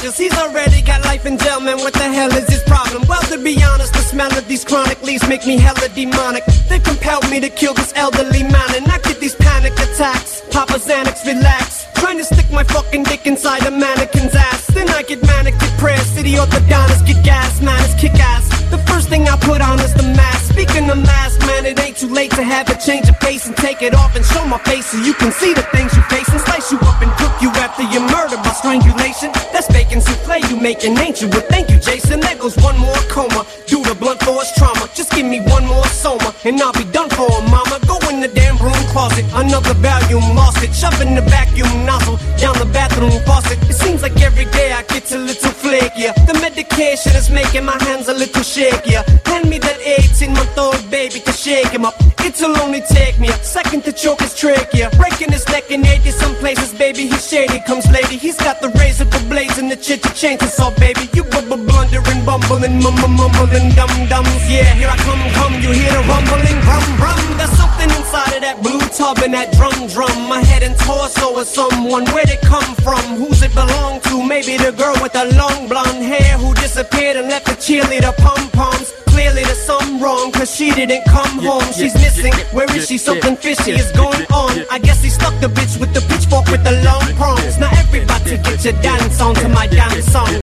charges. He's already got life in jail, man. What the hell is his problem? Well, to be honest, the smell of these chronic leaves make me hella demonic. They compelled me to kill this elderly man, and I get these panic attacks. Papa Xanax, relax. Trying to stick my fucking dick inside a mannequin's ass. Then I get manic depressed. City orthodontists get gas, man, it's kick ass. The first thing I put on is the mask. Speaking of mask, man, it ain't too late to have a change of pace and take it off and show my face so you can see the things you face and slice you up and cook you after your murder by strangulation. That's bacon souffle you making, ain't you? Well, thank you, Jason. There goes one more coma. Do the blunt force trauma. Just give me one more soma and I'll be done for, mama. Go in the damn room closet. Another volume, lost it. Shove in the vacuum nozzle down the bathroom faucet. It seems like every day I get a little flakier. The medication is making my hands a little shakier. Hand me that 18-month-old baby to shake him up. It'll only take me a second to choke his trachea. Breaking his neck in 80 some places, baby. He's shady, comes lady. He's got the razor for blades and the chitty chainsaw, baby. You blundering, bumbling, mumbling, dum-dums. Yeah, here I come, you hear the rumbling, rum. There's something inside of that blue tub and that drum. My head and torso of someone. Where'd it come from? Who's it belong to? Maybe the girl with the long blonde hair who disappeared and left the cheerleader pom-poms. Clearly there's something wrong, cause she didn't come home. She's missing, where is she? Something fishy is going on. I guess he stuck the bitch with the pitchfork with the long prongs. Now everybody get your dance on to my damn song.